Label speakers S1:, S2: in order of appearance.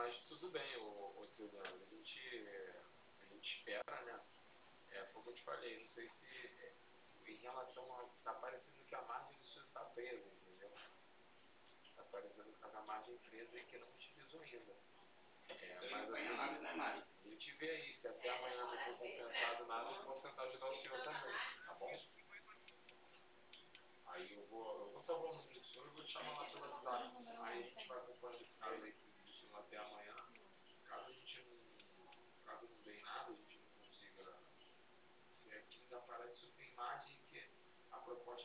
S1: Mas tudo bem, o Leandro, a gente espera, né? Foi o que eu te falei, não sei se em relação a. Tá parecendo que a margem disso está presa, entendeu? Tá parecendo que tá com a margem presa e que não utilizou ainda.
S2: Estou
S1: Mas assim.
S2: acompanhando a área, né, Mari?